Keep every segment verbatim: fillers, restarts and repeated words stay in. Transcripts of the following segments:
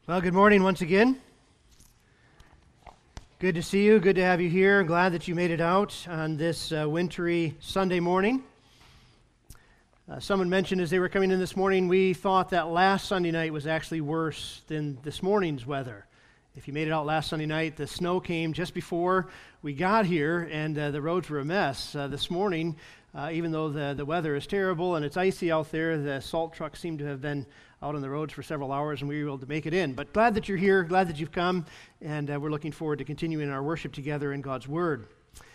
Well, good morning once again. Good to see you. Good to have you here. Glad that you made it out on this uh, wintry Sunday morning. Uh, someone mentioned as they were coming in this morning, we thought that last Sunday night was actually worse than this morning's weather. If you made it out last Sunday night, the snow came just before we got here, and uh, the roads were a mess. Uh, this morning, uh, even though the, the weather is terrible and it's icy out there, the salt trucks seem to have been out on the roads for several hours, and we were able to make it in. But glad that you're here, glad that you've come, and uh, we're looking forward to continuing our worship together in God's Word.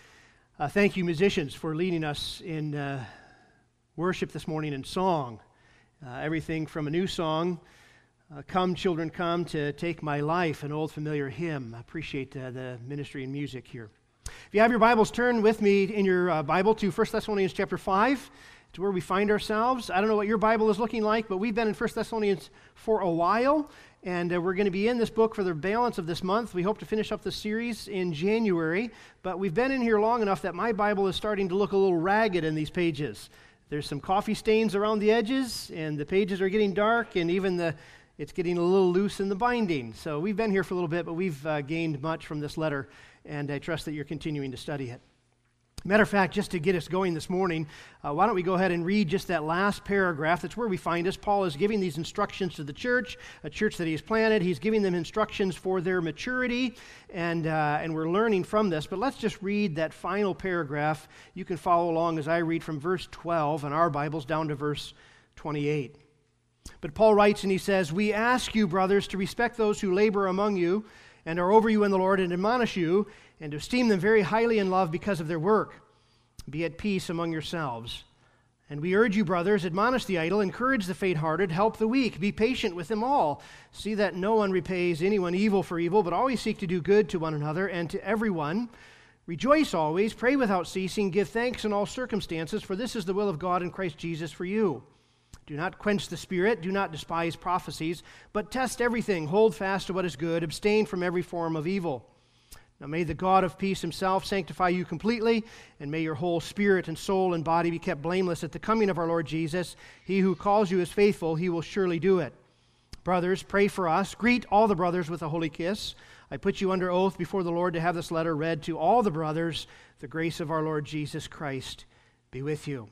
Uh, thank you, musicians, for leading us in uh, worship this morning in song. Uh, everything from a new song, uh, Come Children Come, to Take My Life, an old familiar hymn. I appreciate uh, the ministry and music here. If you have your Bibles, turn with me in your uh, Bible to First Thessalonians chapter five. It's where we find ourselves. I don't know what your Bible is looking like, but we've been in First Thessalonians for a while, and uh, we're going to be in this book for the balance of this month. We hope to finish up the series in January, but we've been in here long enough that my Bible is starting to look a little ragged in these pages. There's some coffee stains around the edges, and the pages are getting dark, and even the it's getting a little loose in the binding. So we've been here for a little bit, but we've uh, gained much from this letter, and I trust that you're continuing to study it. Matter of fact, just to get us going this morning, uh, why don't we go ahead and read just that last paragraph. That's where we find us. Paul is giving these instructions to the church, a church that he has planted. He's giving them instructions for their maturity, and uh, and we're learning from this. But let's just read that final paragraph. You can follow along as I read from verse twelve in our Bibles down to verse twenty-eight. But Paul writes and he says, "We ask you, brothers, to respect those who labor among you and are over you in the Lord and admonish you, and to esteem them very highly in love because of their work. Be at peace among yourselves. And we urge you, brothers, admonish the idle, encourage the faint-hearted, help the weak, be patient with them all. See that no one repays anyone evil for evil, but always seek to do good to one another and to everyone. Rejoice always, pray without ceasing, give thanks in all circumstances, for this is the will of God in Christ Jesus for you. Do not quench the spirit, do not despise prophecies, but test everything, hold fast to what is good, abstain from every form of evil. Now may the God of peace himself sanctify you completely, and may your whole spirit and soul and body be kept blameless at the coming of our Lord Jesus. He who calls you is faithful, he will surely do it. Brothers, pray for us. Greet all the brothers with a holy kiss. I put you under oath before the Lord to have this letter read to all the brothers. The grace of our Lord Jesus Christ be with you."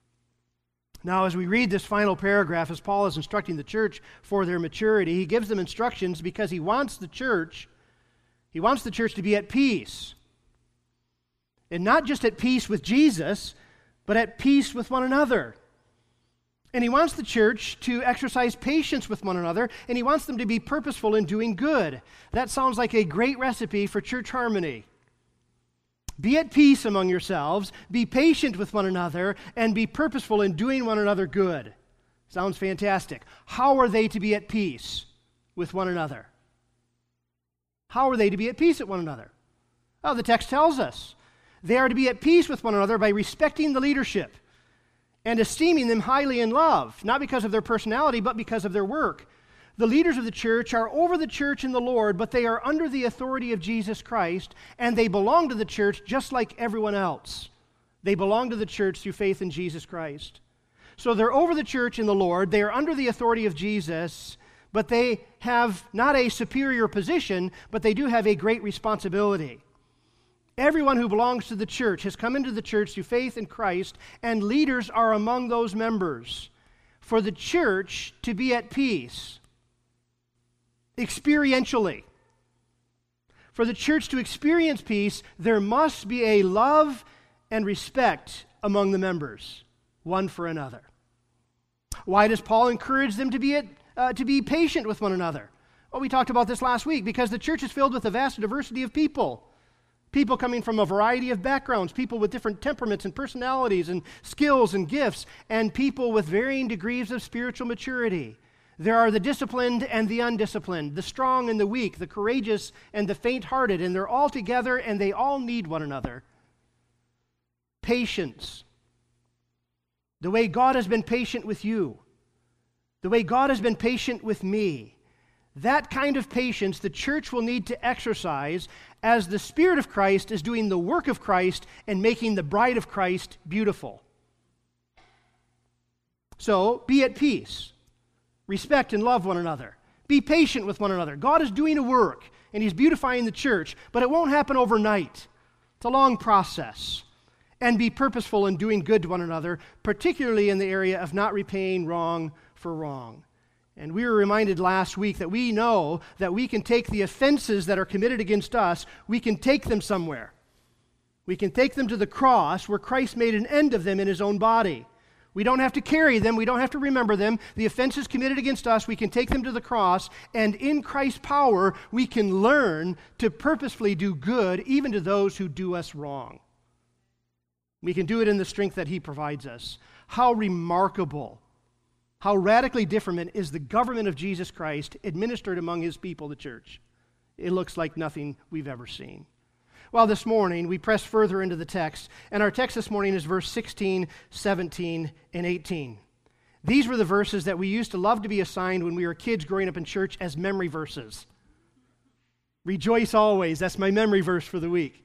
Now, as we read this final paragraph, as Paul is instructing the church for their maturity, he gives them instructions because he wants the church He wants the church to be at peace. And not just at peace with Jesus, but at peace with one another. And he wants the church to exercise patience with one another, and he wants them to be purposeful in doing good. That sounds like a great recipe for church harmony. Be at peace among yourselves, be patient with one another, and be purposeful in doing one another good. Sounds fantastic. How are they to be at peace with one another? How are they to be at peace with one another? Oh, the text tells us. They are to be at peace with one another by respecting the leadership and esteeming them highly in love, not because of their personality, but because of their work. The leaders of the church are over the church in the Lord, but they are under the authority of Jesus Christ, and they belong to the church just like everyone else. They belong to the church through faith in Jesus Christ. So they're over the church in the Lord, they are under the authority of Jesus, but they have not a superior position, but they do have a great responsibility. Everyone who belongs to the church has come into the church through faith in Christ, and leaders are among those members. For the church to be at peace, experientially, for the church to experience peace, there must be a love and respect among the members, one for another. Why does Paul encourage them to be at Uh, to be patient with one another? Well, we talked about this last week, because the church is filled with a vast diversity of people. People coming from a variety of backgrounds, people with different temperaments and personalities and skills and gifts, and people with varying degrees of spiritual maturity. There are the disciplined and the undisciplined, the strong and the weak, the courageous and the faint-hearted, and they're all together and they all need one another. Patience. The way God has been patient with you, the way God has been patient with me, that kind of patience the church will need to exercise as the Spirit of Christ is doing the work of Christ and making the bride of Christ beautiful. So, be at peace. Respect and love one another. Be patient with one another. God is doing a work, and He's beautifying the church, but it won't happen overnight. It's a long process. And be purposeful in doing good to one another, particularly in the area of not repaying wrong for wrong. And we were reminded last week that we know that we can take the offenses that are committed against us, we can take them somewhere. We can take them to the cross where Christ made an end of them in His own body. We don't have to carry them. We don't have to remember them. The offenses committed against us, we can take them to the cross, and in Christ's power, we can learn to purposefully do good even to those who do us wrong. We can do it in the strength that He provides us. How remarkable, how radically different is the government of Jesus Christ administered among His people, the church. It looks like nothing we've ever seen. Well, this morning, we press further into the text, and our text this morning is verse sixteen, seventeen, and eighteen. These were the verses that we used to love to be assigned when we were kids growing up in church as memory verses. Rejoice always, that's my memory verse for the week.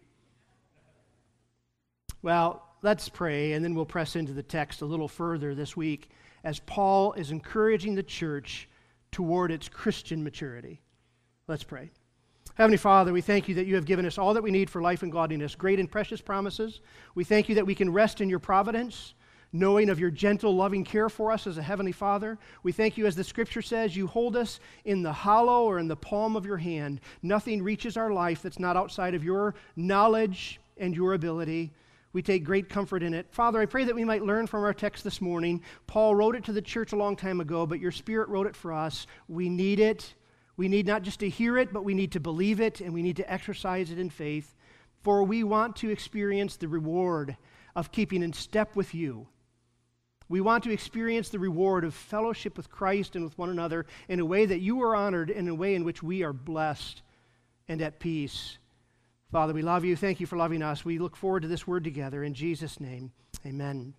Well, let's pray, and then we'll press into the text a little further this week as Paul is encouraging the church toward its Christian maturity. Let's pray. Heavenly Father, we thank You that You have given us all that we need for life and godliness, great and precious promises. We thank You that we can rest in Your providence, knowing of Your gentle, loving care for us as a Heavenly Father. We thank You, as the Scripture says, You hold us in the hollow or in the palm of Your hand. Nothing reaches our life that's not outside of Your knowledge and Your ability. We take great comfort in it. Father, I pray that we might learn from our text this morning. Paul wrote it to the church a long time ago, but Your Spirit wrote it for us. We need it. We need not just to hear it, but we need to believe it, and we need to exercise it in faith, for we want to experience the reward of keeping in step with You. We want to experience the reward of fellowship with Christ and with one another in a way that You are honored, and in a way in which we are blessed and at peace. Father, we love You. Thank You for loving us. We look forward to this word together. In Jesus' name, amen.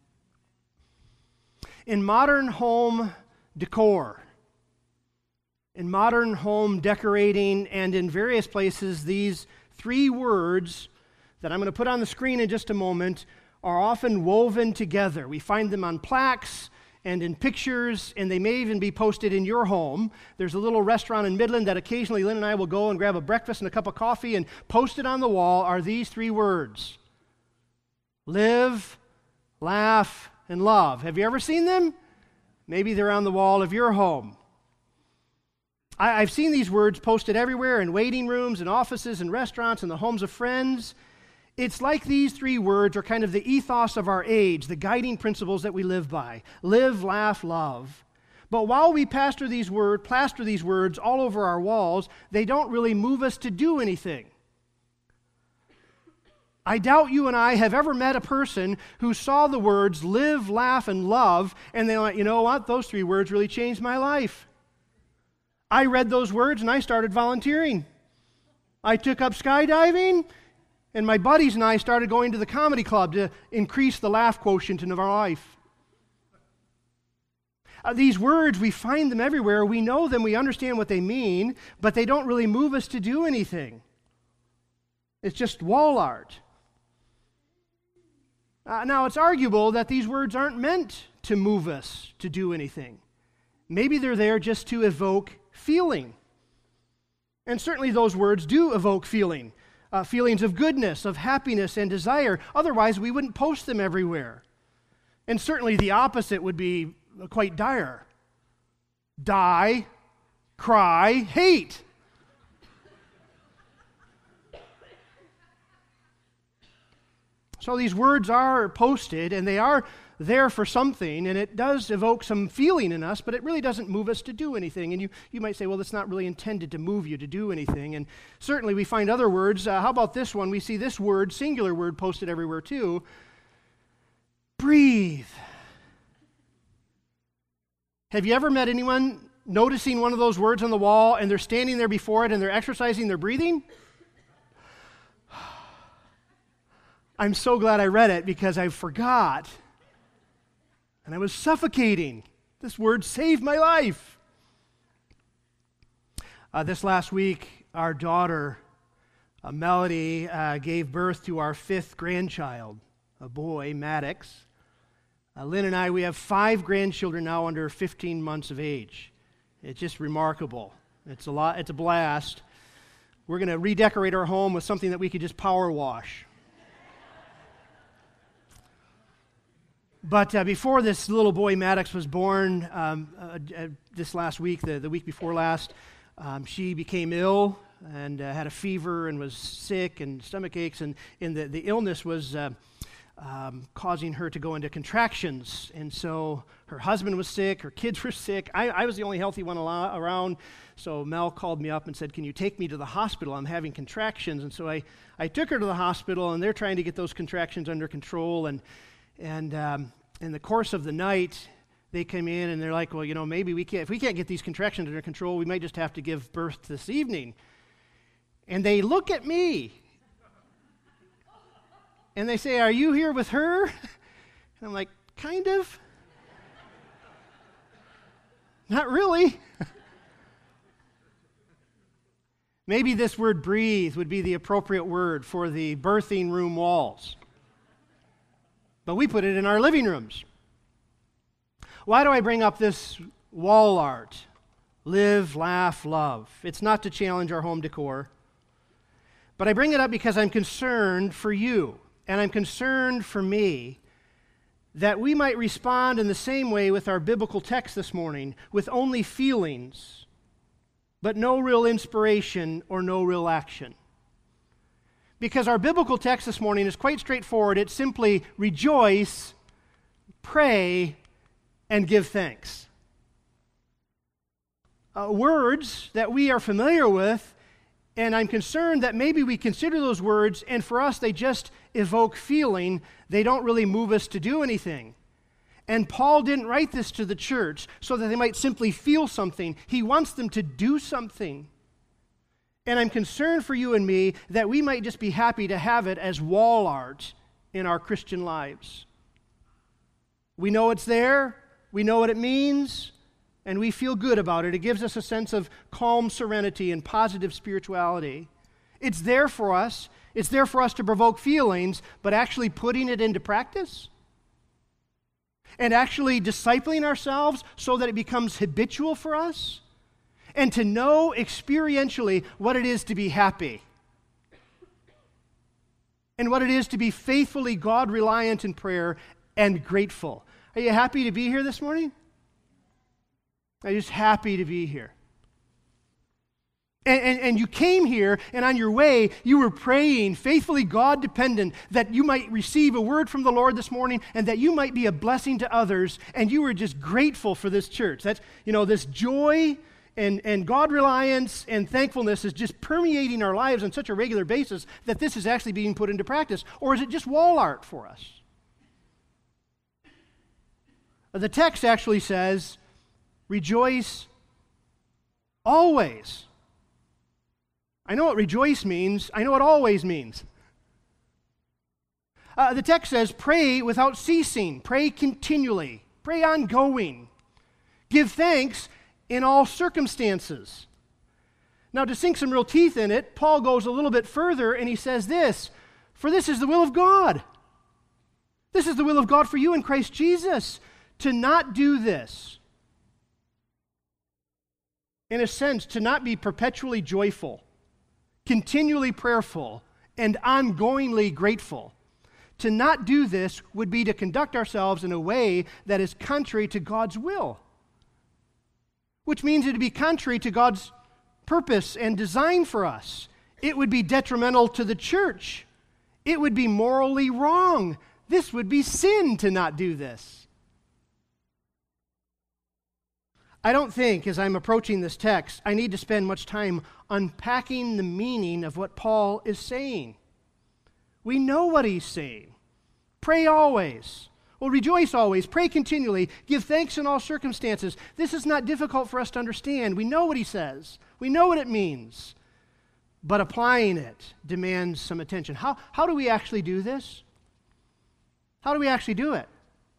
In modern home decor, in modern home decorating, and in various places, these three words that I'm going to put on the screen in just a moment are often woven together. We find them on plaques and in pictures, and they may even be posted in your home. There's a little restaurant in Midland that occasionally Lynn and I will go and grab a breakfast and a cup of coffee, and posted on the wall are these three words: live, laugh, and love. Have you ever seen them? Maybe they're on the wall of your home. I, I've seen these words posted everywhere in waiting rooms and offices and restaurants and the homes of friends. It's like these three words are kind of the ethos of our age, the guiding principles that we live by. Live, laugh, love. But while we pastor these word, plaster these words all over our walls, they don't really move us to do anything. I doubt you and I have ever met a person who saw the words live, laugh, and love, and they went, you know what, those three words really changed my life. I read those words and I started volunteering. I took up skydiving, and my buddies and I started going to the comedy club to increase the laugh quotient in our life. Uh, these words, we find them everywhere. We know them, we understand what they mean, but they don't really move us to do anything. It's just wall art. Uh, now, it's arguable that these words aren't meant to move us to do anything. Maybe they're there just to evoke feeling. And certainly those words do evoke feeling. Uh, feelings of goodness, of happiness, and desire. Otherwise, we wouldn't post them everywhere. And certainly the opposite would be quite dire. Die, cry, hate. So these words are posted, and they are there for something, and it does evoke some feeling in us, but it really doesn't move us to do anything. And you, you might say, well, it's not really intended to move you to do anything. And certainly we find other words. Uh, how about this one? We see this word, singular word, posted everywhere too. Breathe. Have you ever met anyone noticing one of those words on the wall, and they're standing there before it, and they're exercising their breathing? I'm so glad I read it, because I forgot. And I was suffocating. This word saved my life. Uh, this last week, our daughter, uh, Melody, uh, gave birth to our fifth grandchild, a boy, Maddox. Uh, Lynn and I, we have five grandchildren now under fifteen months of age. It's just remarkable. It's a lot. It's a blast. We're going to redecorate our home with something that we could just power wash. But uh, before this little boy Maddox was born, um, uh, uh, this last week, the, the week before last, um, she became ill and uh, had a fever and was sick and stomach aches, and, and the, the illness was uh, um, causing her to go into contractions. And so her husband was sick, her kids were sick. I, I was the only healthy one al- around, so Mel called me up and said, "Can you take me to the hospital? I'm having contractions." And so I, I took her to the hospital, and they're trying to get those contractions under control, and And um, in the course of the night, they came in and they're like, "Well, you know, maybe we can't, if we can't get these contractions under control, we might just have to give birth this evening." And they look at me and they say, "Are you here with her?" And I'm like, "Kind of. Not really." Maybe this word "breathe" would be the appropriate word for the birthing room walls. But we put it in our living rooms. Why do I bring up this wall art? Live, laugh, love. It's not to challenge our home decor. But I bring it up because I'm concerned for you, and I'm concerned for me, that we might respond in the same way with our biblical text this morning, with only feelings, but no real inspiration or no real action. Because our biblical text this morning is quite straightforward. It's simply rejoice, pray, and give thanks. Uh, words that we are familiar with, and I'm concerned that maybe we consider those words, and for us they just evoke feeling. They don't really move us to do anything. And Paul didn't write this to the church so that they might simply feel something. He wants them to do something. And I'm concerned for you and me that we might just be happy to have it as wall art in our Christian lives. We know it's there, we know what it means, and we feel good about it. It gives us a sense of calm serenity and positive spirituality. It's there for us. It's there for us to provoke feelings, but actually putting it into practice and actually discipling ourselves so that it becomes habitual for us, and to know experientially what it is to be happy and what it is to be faithfully God-reliant in prayer and grateful. Are you happy to be here this morning? I'm just happy to be here. And, and, and you came here, and on your way, you were praying, faithfully God-dependent, that you might receive a word from the Lord this morning and that you might be a blessing to others, and you were just grateful for this church. That's, you know, this joy And, and God-reliance and thankfulness is just permeating our lives on such a regular basis that this is actually being put into practice. Or is it just wall art for us? The text actually says, rejoice always. I know what rejoice means. I know what always means. Uh, the text says, pray without ceasing. Pray continually. Pray ongoing. Give thanks in all circumstances. Now, to sink some real teeth in it, Paul goes a little bit further and he says this, "For this is the will of God. This is the will of God for you in Christ Jesus, to not do this." In a sense, to not be perpetually joyful, continually prayerful, and ongoingly grateful. To not do this would be to conduct ourselves in a way that is contrary to God's will, which means it would be contrary to God's purpose and design for us. It would be detrimental to the church. It would be morally wrong. This would be sin to not do this. I don't think, as I'm approaching this text, I need to spend much time unpacking the meaning of what Paul is saying. We know what he's saying. Pray always. Well, rejoice always, pray continually, give thanks in all circumstances. This is not difficult for us to understand. We know what he says. We know what it means. But applying it demands some attention. How, how do we actually do this? How do we actually do it?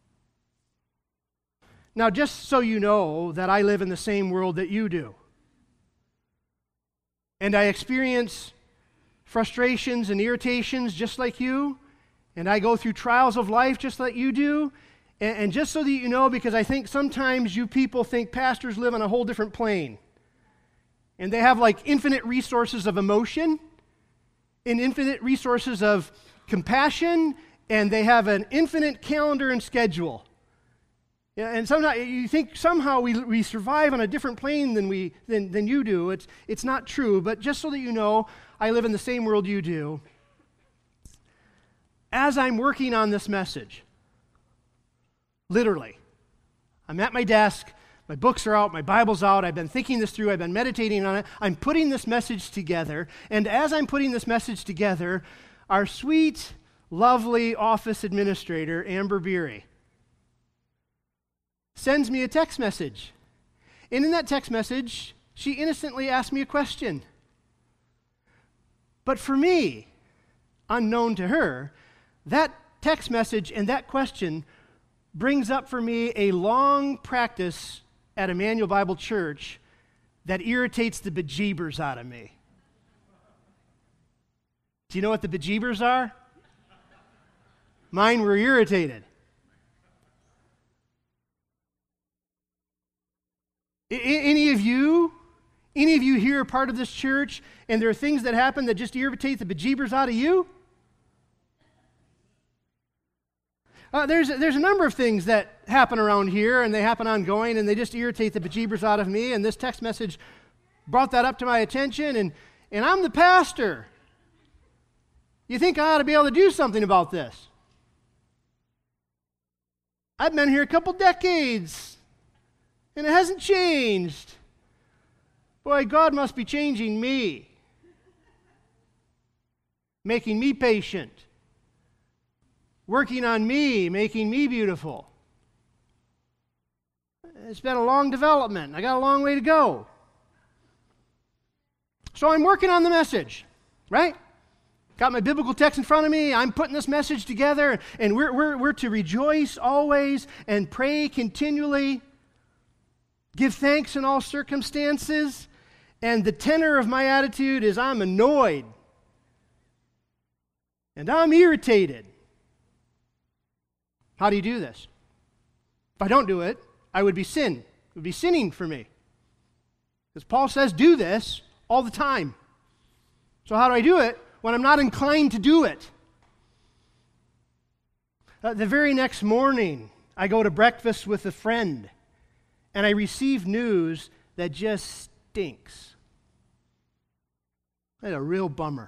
Now, just so you know that I live in the same world that you do, and I experience frustrations and irritations just like you, and I go through trials of life just like you do. And, and just so that you know, because I think sometimes you people think pastors live on a whole different plane. And they have like infinite resources of emotion and infinite resources of compassion, and they have an infinite calendar and schedule. Yeah, and somehow you think somehow we, we survive on a different plane than we than, than you do. It's it's not true, but just so that you know, I live in the same world you do. As I'm working on this message, literally, I'm at my desk, my books are out, my Bible's out, I've been thinking this through, I've been meditating on it, I'm putting this message together, and as I'm putting this message together, our sweet, lovely office administrator, Amber Beery, sends me a text message. And in that text message, she innocently asked me a question. But for me, unknown to her, that text message and that question brings up for me a long practice at Emmanuel Bible Church that irritates the bejeebers out of me. Do you know what the bejeebers are? Mine were irritated. I- any of you, any of you here are part of this church, and there are things that happen that just irritate the bejeebers out of you? Uh, there's, there's a number of things that happen around here, and they happen ongoing, and they just irritate the bejeebers out of me, and this text message brought that up to my attention, and, and I'm the pastor. You think I ought to be able to do something about this? I've been here a couple decades, and it hasn't changed. Boy, God must be changing me, making me patient, working on me, making me beautiful. It's been a long development. I got a long way to go. So I'm working on the message, right? Got my biblical text in front of me. I'm putting this message together, and we're, we're, we're to rejoice always and pray continually, give thanks in all circumstances. And the tenor of my attitude is I'm annoyed, and I'm irritated. How do you do this? If I don't do it, I would be sin. It would be sinning for me. Because Paul says do this all the time. So how do I do it when I'm not inclined to do it? Uh, the very next morning, I go to breakfast with a friend, and I receive news that just stinks. That's a real bummer.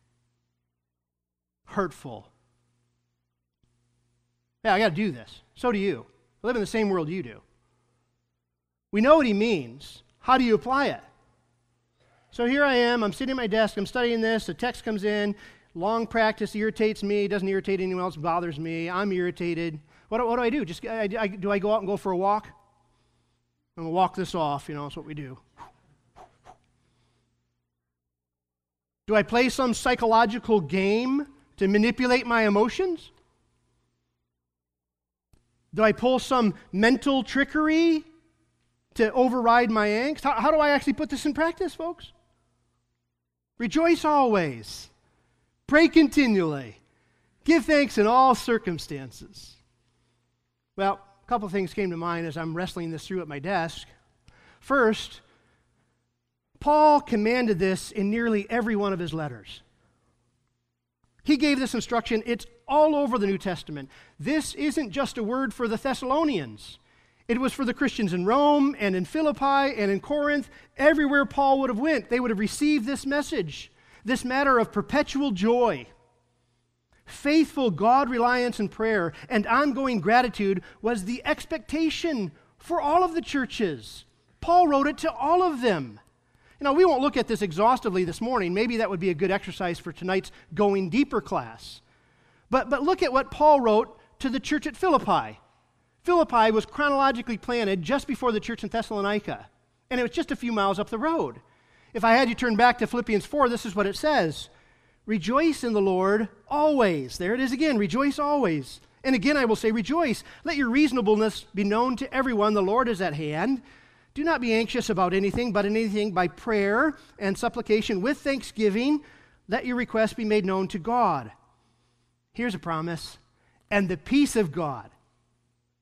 Hurtful. Yeah, I got to do this. So do you. I live in the same world you do. We know what he means. How do you apply it? So here I am. I'm sitting at my desk. I'm studying this. A text comes in. Long practice irritates me. Doesn't irritate anyone else. Bothers me. I'm irritated. What, what do I do? Just I, I, do I go out and go for a walk? I'm going to walk this off. You know, that's what we do. Do I play some psychological game to manipulate my emotions? Do I pull some mental trickery to override my angst? How, how do I actually put this in practice, folks? Rejoice always. Pray continually. Give thanks in all circumstances. Well, a couple of things came to mind as I'm wrestling this through at my desk. First, Paul commanded this in nearly every one of his letters. He gave this instruction. It's all over the New Testament. This isn't just a word for the Thessalonians. It was for the Christians in Rome and in Philippi and in Corinth. Everywhere Paul would have went, they would have received this message, this matter of perpetual joy. Faithful God reliance and prayer and ongoing gratitude was the expectation for all of the churches. Paul wrote it to all of them. You know, we won't look at this exhaustively this morning. Maybe that would be a good exercise for tonight's Going Deeper class. But, but look at what Paul wrote to the church at Philippi. Philippi was chronologically planted just before the church in Thessalonica, and it was just a few miles up the road. If I had you turn back to Philippians four, this is what it says. Rejoice in the Lord always. There it is again, rejoice always. And again I will say rejoice. Let your reasonableness be known to everyone. The Lord is at hand. Do not be anxious about anything, but in anything by prayer and supplication with thanksgiving, let your requests be made known to God. Here's a promise. And the peace of God,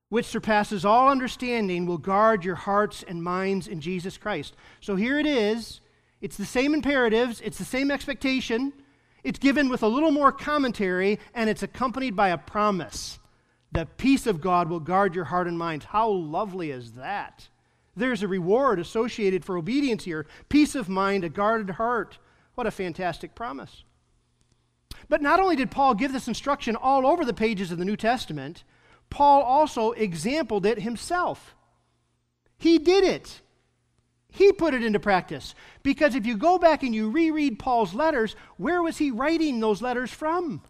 which surpasses all understanding, will guard your hearts and minds in Jesus Christ. So here it is. It's the same imperatives. It's the same expectation. It's given with a little more commentary, and it's accompanied by a promise. The peace of God will guard your heart and mind. How lovely is that? There's a reward associated for obedience here. Peace of mind, a guarded heart. What a fantastic promise. But not only did Paul give this instruction all over the pages of the New Testament, Paul also exampled it himself. He did it. He put it into practice. Because if you go back and you reread Paul's letters, where was he writing those letters from?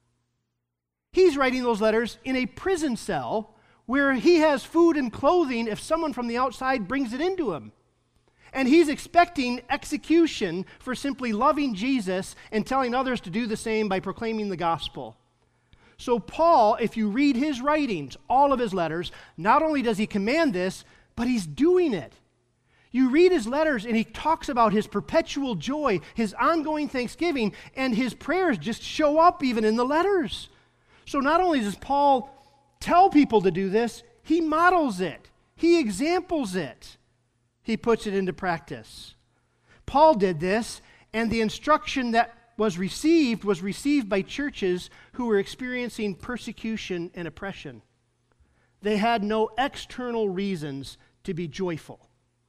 He's writing those letters in a prison cell where he has food and clothing if someone from the outside brings it into him. And he's expecting execution for simply loving Jesus and telling others to do the same by proclaiming the gospel. So Paul, if you read his writings, all of his letters, not only does he command this, but he's doing it. You read his letters and he talks about his perpetual joy, his ongoing thanksgiving, and his prayers just show up even in the letters. So not only does Paul tell people to do this, he models it. He examples it. He puts it into practice. Paul did this, and the instruction that was received was received by churches who were experiencing persecution and oppression. They had no external reasons to be joyful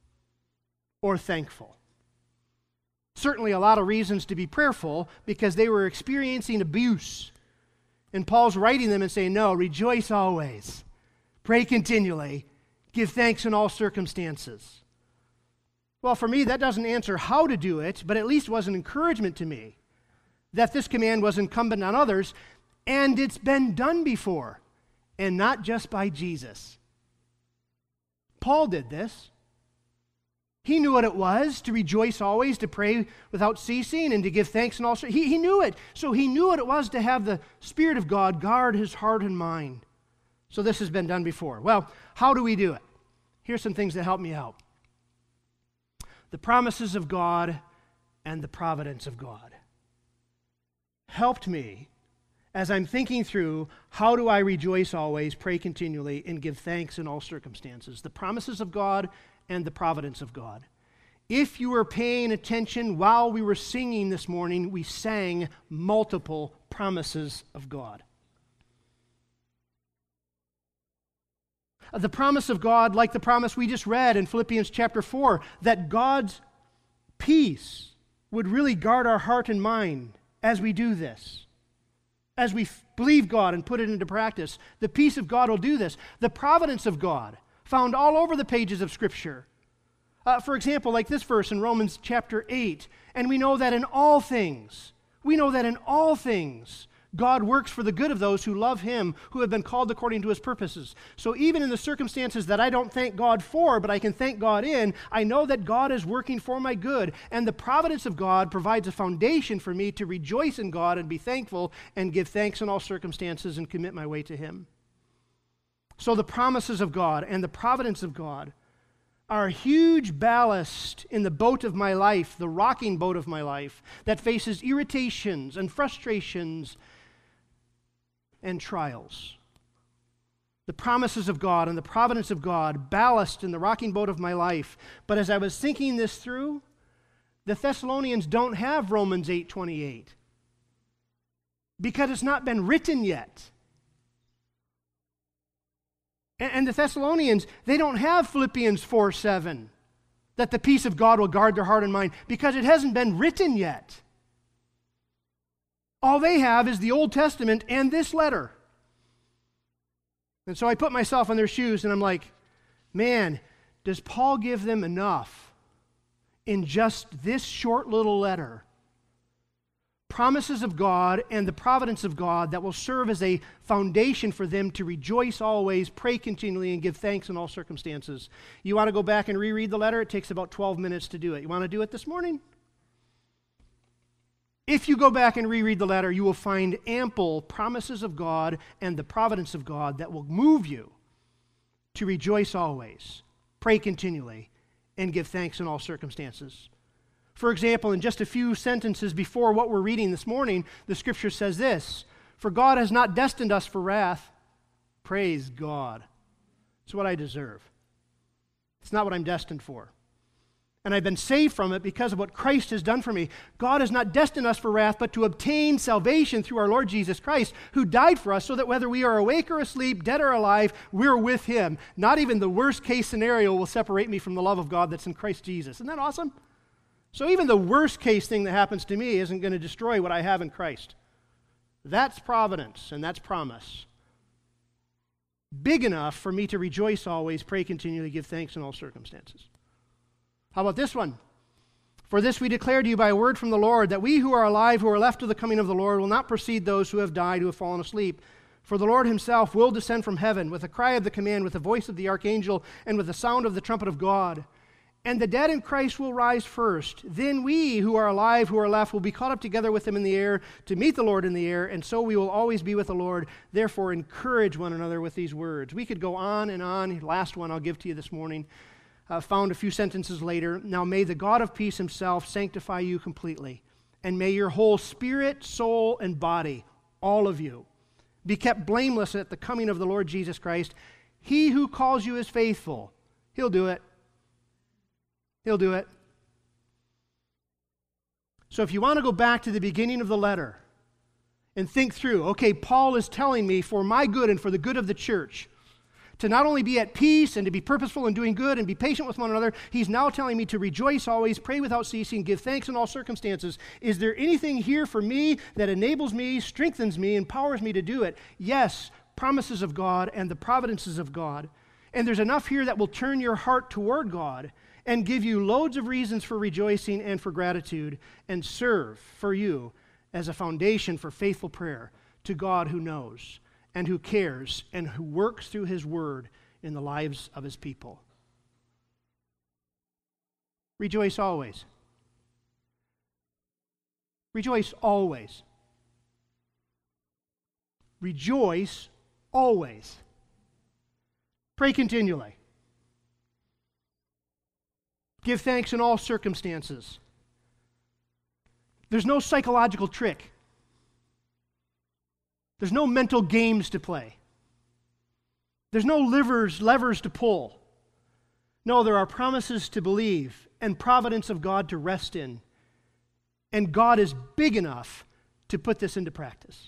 or thankful. Certainly a lot of reasons to be prayerful because they were experiencing abuse. And Paul's writing them and saying, no, rejoice always, pray continually, give thanks in all circumstances. Well, for me, that doesn't answer how to do it, but at least was an encouragement to me that this command was incumbent on others, and it's been done before, and not just by Jesus. Paul did this. He knew what it was to rejoice always, to pray without ceasing, and to give thanks in all. He, he knew it. So he knew what it was to have the Spirit of God guard his heart and mind. So this has been done before. Well, how do we do it? Here's some things that help me out. The promises of God and the providence of God helped me as I'm thinking through how do I rejoice always, pray continually, and give thanks in all circumstances. The promises of God and the providence of God. If you were paying attention while we were singing this morning, we sang multiple promises of God. The promise of God, like the promise we just read in Philippians chapter four, that God's peace would really guard our heart and mind as we do this. As we f- believe God and put it into practice, the peace of God will do this. The providence of God, found all over the pages of Scripture. Uh, for example, like this verse in Romans chapter eight, and we know that in all things, we know that in all things, God works for the good of those who love Him, who have been called according to His purposes. So even in the circumstances that I don't thank God for, but I can thank God in, I know that God is working for my good, and the providence of God provides a foundation for me to rejoice in God and be thankful and give thanks in all circumstances and commit my way to Him. So the promises of God and the providence of God are a huge ballast in the boat of my life, the rocking boat of my life, that faces irritations and frustrations and trials. The promises of God and the providence of God, ballast in the rocking boat of my life. But as I was thinking this through, the Thessalonians don't have Romans eight twenty-eight because it's not been written yet. And the Thessalonians, they don't have Philippians four seven, that the peace of God will guard their heart and mind, because it hasn't been written yet. All they have is the Old Testament and this letter. And so I put myself in their shoes and I'm like, man, does Paul give them enough in just this short little letter? Promises of God and the providence of God that will serve as a foundation for them to rejoice always, pray continually, and give thanks in all circumstances. You want to go back and reread the letter? It takes about twelve minutes to do it. You want to do it this morning? If you go back and reread the letter, you will find ample promises of God and the providence of God that will move you to rejoice always, pray continually, and give thanks in all circumstances. For example, in just a few sentences before what we're reading this morning, the Scripture says this: "For God has not destined us for wrath." Praise God. It's what I deserve. It's not what I'm destined for. And I've been saved from it because of what Christ has done for me. God has not destined us for wrath, but to obtain salvation through our Lord Jesus Christ, who died for us so that whether we are awake or asleep, dead or alive, we're with him. Not even the worst case scenario will separate me from the love of God that's in Christ Jesus. Isn't that awesome? So even the worst case thing that happens to me isn't going to destroy what I have in Christ. That's providence, and that's promise. Big enough for me to rejoice always, pray continually, give thanks in all circumstances. How about this one? For this we declare to you by a word from the Lord, that we who are alive, who are left to the coming of the Lord, will not precede those who have died, who have fallen asleep. For the Lord himself will descend from heaven with a cry of the command, with the voice of the archangel, and with the sound of the trumpet of God. And the dead in Christ will rise first. Then we who are alive, who are left, will be caught up together with them in the air to meet the Lord in the air, and so we will always be with the Lord. Therefore, encourage one another with these words. We could go on and on. Last one I'll give to you this morning. Uh, found a few sentences later. Now may the God of peace himself sanctify you completely, and may your whole spirit, soul, and body, all of you, be kept blameless at the coming of the Lord Jesus Christ. He who calls you is faithful. He'll do it. He'll do it. So if you want to go back to the beginning of the letter and think through, okay, Paul is telling me for my good and for the good of the church to not only be at peace and to be purposeful in doing good and be patient with one another, he's now telling me to rejoice always, pray without ceasing, give thanks in all circumstances. Is there anything here for me that enables me, strengthens me, empowers me to do it? Yes, promises of God and the providences of God. And there's enough here that will turn your heart toward God and give you loads of reasons for rejoicing and for gratitude, and serve for you as a foundation for faithful prayer to God who knows and who cares and who works through his word in the lives of his people. Rejoice always. Rejoice always. Rejoice always. Pray continually. Give thanks in all circumstances. There's no psychological trick. There's no mental games to play. There's no levers, levers to pull. No, there are promises to believe and providence of God to rest in. And God is big enough to put this into practice.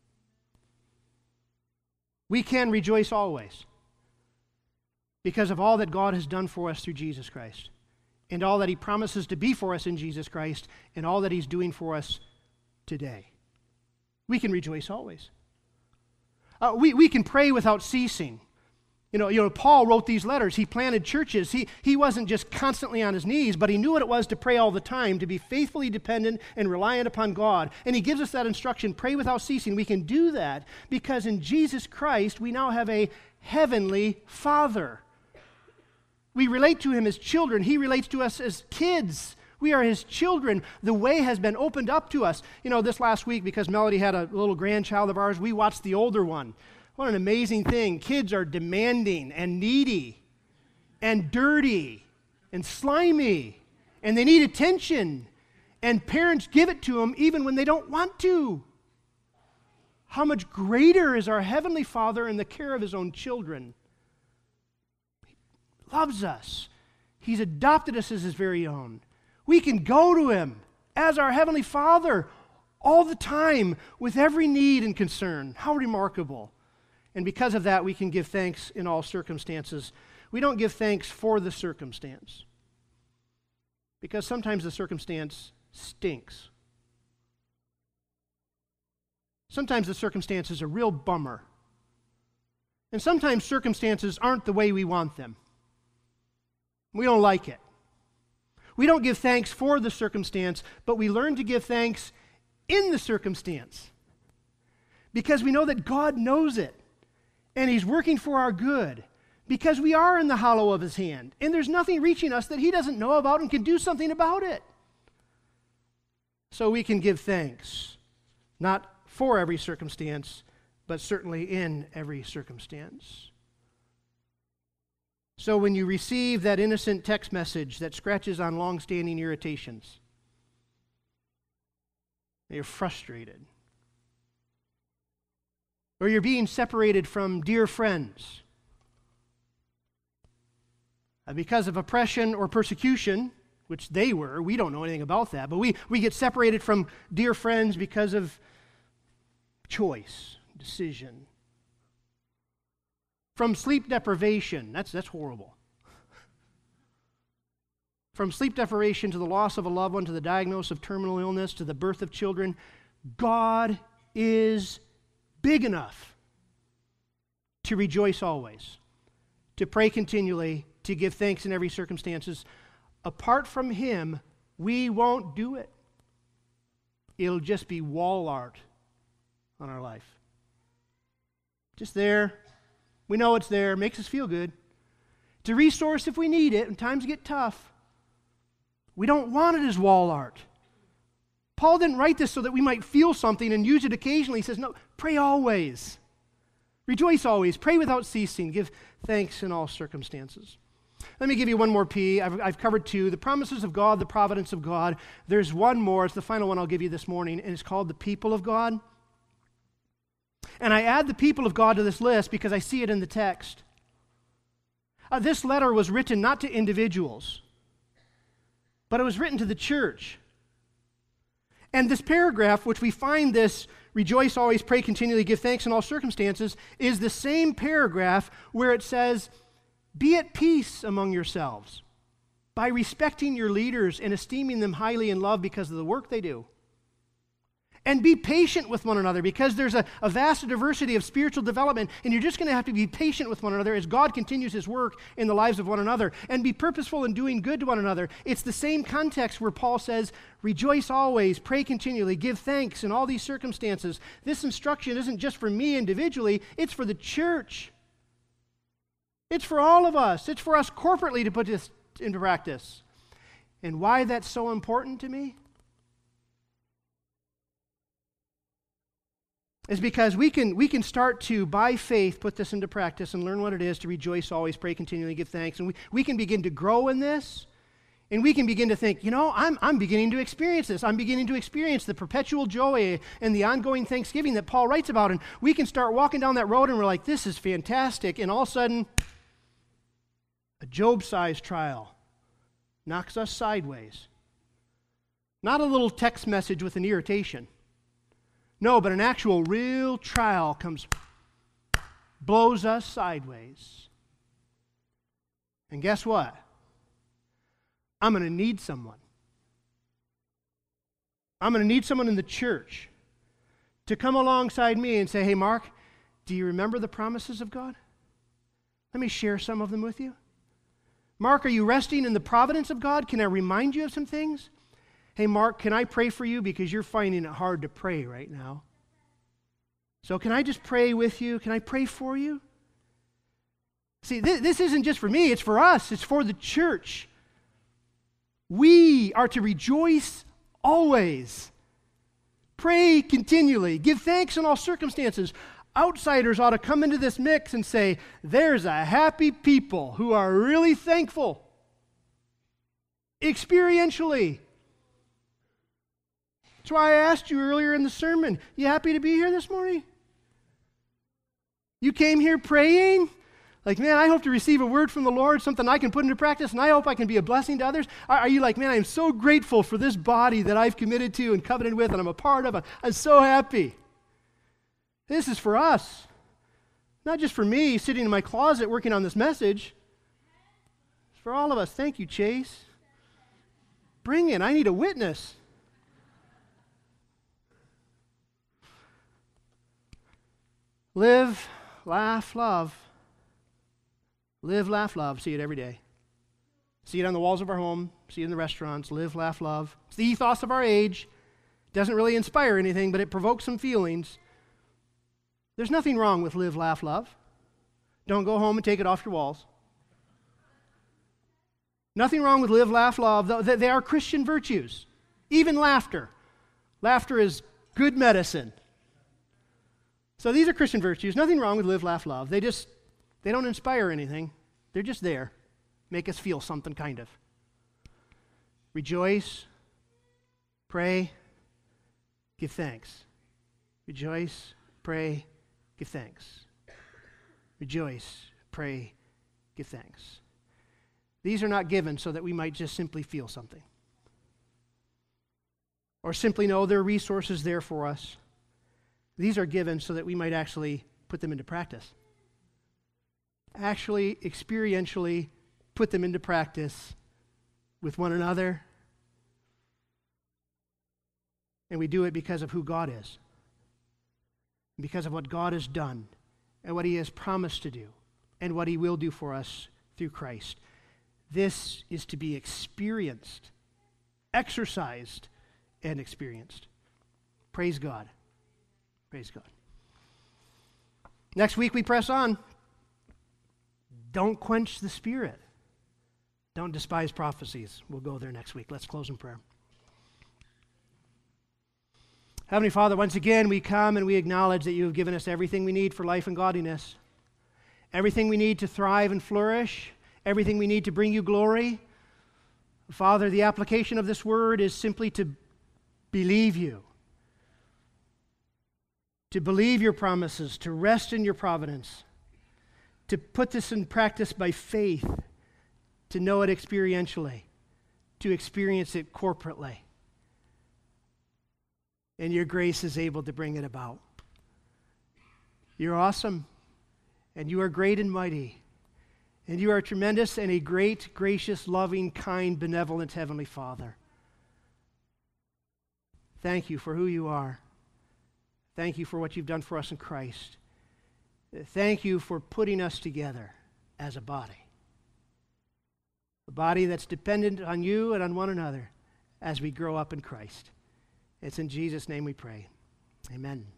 We can rejoice always because of all that God has done for us through Jesus Christ, and all that he promises to be for us in Jesus Christ, and all that he's doing for us today. We can rejoice always. Uh, we, we can pray without ceasing. You know, you know, Paul wrote these letters. He planted churches. He, he wasn't just constantly on his knees, but he knew what it was to pray all the time, to be faithfully dependent and reliant upon God. And he gives us that instruction, pray without ceasing. We can do that because in Jesus Christ, we now have a heavenly Father. We relate to him as children. He relates to us as kids. We are his children. The way has been opened up to us. You know, this last week, because Melody had a little grandchild of ours, we watched the older one. What an amazing thing. Kids are demanding and needy and dirty and slimy, and they need attention, and parents give it to them even when they don't want to. How much greater is our Heavenly Father in the care of his own children? Loves us. He's adopted us as his very own. We can go to him as our Heavenly Father all the time with every need and concern. How remarkable. And because of that, we can give thanks in all circumstances. We don't give thanks for the circumstance, because sometimes the circumstance stinks. Sometimes the circumstance is a real bummer. And sometimes circumstances aren't the way we want them. We don't like it. We don't give thanks for the circumstance, but we learn to give thanks in the circumstance, because we know that God knows it, and he's working for our good, because we are in the hollow of his hand, and there's nothing reaching us that he doesn't know about and can do something about it. So we can give thanks, not for every circumstance, but certainly in every circumstance. So when you receive that innocent text message that scratches on long-standing irritations, you're frustrated, or you're being separated from dear friends, uh, because of oppression or persecution, which they were. We don't know anything about that, but we, we get separated from dear friends because of choice, decision. From sleep deprivation, that's, that's horrible. From sleep deprivation to the loss of a loved one, to the diagnosis of terminal illness, to the birth of children, God is big enough to rejoice always, to pray continually, to give thanks in every circumstances. Apart from Him, we won't do it. It'll just be wall art on our life. Just there. We know it's there. Makes us feel good. It's a resource if we need it when times get tough. We don't want it as wall art. Paul didn't write this so that we might feel something and use it occasionally. He says, no, pray always. Rejoice always. Pray without ceasing. Give thanks in all circumstances. Let me give you one more P. I've, I've covered two. The promises of God, the providence of God. There's one more. It's the final one I'll give you this morning, and it's called the people of God. And I add the people of God to this list because I see it in the text. Uh, this letter was written not to individuals, but it was written to the church. And this paragraph, which we find this rejoice always, pray continually, give thanks in all circumstances, is the same paragraph where it says, be at peace among yourselves by respecting your leaders and esteeming them highly in love because of the work they do. And be patient with one another because there's a, a vast diversity of spiritual development, and you're just going to have to be patient with one another as God continues His work in the lives of one another, and be purposeful in doing good to one another. It's the same context where Paul says, rejoice always, pray continually, give thanks in all these circumstances. This instruction isn't just for me individually, it's for the church. It's for all of us. It's for us corporately to put this into practice. And why that's so important to me is because we can we can start to, by faith, put this into practice and learn what it is to rejoice always, pray continually, give thanks. And we, we can begin to grow in this, and we can begin to think, you know, I'm, I'm beginning to experience this. I'm beginning to experience the perpetual joy and the ongoing thanksgiving that Paul writes about. And we can start walking down that road, and we're like, this is fantastic. And all of a sudden, a Job-sized trial knocks us sideways. Not a little text message with an irritation. No, but an actual real trial comes, blows us sideways. And guess what? I'm going to need someone. I'm going to need someone in the church to come alongside me and say, hey, Mark, do you remember the promises of God? Let me share some of them with you. Mark, are you resting in the providence of God? Can I remind you of some things? Hey, Mark, can I pray for you because you're finding it hard to pray right now? So can I just pray with you? Can I pray for you? See, th- this isn't just for me. It's for us. It's for the church. We are to rejoice always. Pray continually. Give thanks in all circumstances. Outsiders ought to come into this mix and say, there's a happy people who are really thankful. Experientially. That's why I asked you earlier in the sermon, you happy to be here this morning? You came here praying? Like, man, I hope to receive a word from the Lord, something I can put into practice, and I hope I can be a blessing to others. Are you like, man, I am so grateful for this body that I've committed to and covenanted with and I'm a part of? I'm so happy. This is for us. Not just for me sitting in my closet working on this message. It's for all of us. Thank you, Chase. Bring it. I need a witness. Live, laugh, love. Live, laugh, love. See it every day. See it on the walls of our home. See it in the restaurants. Live, laugh, love. It's the ethos of our age. Doesn't really inspire anything, but it provokes some feelings. There's nothing wrong with live, laugh, love. Don't go home and take it off your walls. Nothing wrong with live, laugh, love. They are Christian virtues. Even laughter. Laughter is good medicine. So these are Christian virtues. Nothing wrong with live, laugh, love. They just, they don't inspire anything. They're just there. Make us feel something kind of. Rejoice. Pray. Give thanks. Rejoice. Pray. Give thanks. Rejoice. Pray. Give thanks. These are not given so that we might just simply feel something, or simply know there are resources there for us. These are given so that we might actually put them into practice. Actually, experientially put them into practice with one another. And we do it because of who God is, because of what God has done, and what He has promised to do, and what He will do for us through Christ. This is to be experienced, exercised, and experienced. Praise God. Praise God. Next week we press on. Don't quench the Spirit. Don't despise prophecies. We'll go there next week. Let's close in prayer. Heavenly Father, once again we come and we acknowledge that you have given us everything we need for life and godliness, everything we need to thrive and flourish, everything we need to bring you glory. Father, the application of this word is simply to believe you, to believe your promises, to rest in your providence, to put this in practice by faith, to know it experientially, to experience it corporately. And your grace is able to bring it about. You're awesome, and you are great and mighty, and you are tremendous and a great, gracious, loving, kind, benevolent Heavenly Father. Thank you for who you are. Thank you for what you've done for us in Christ. Thank you for putting us together as a body. A body that's dependent on you and on one another as we grow up in Christ. It's in Jesus' name we pray. Amen.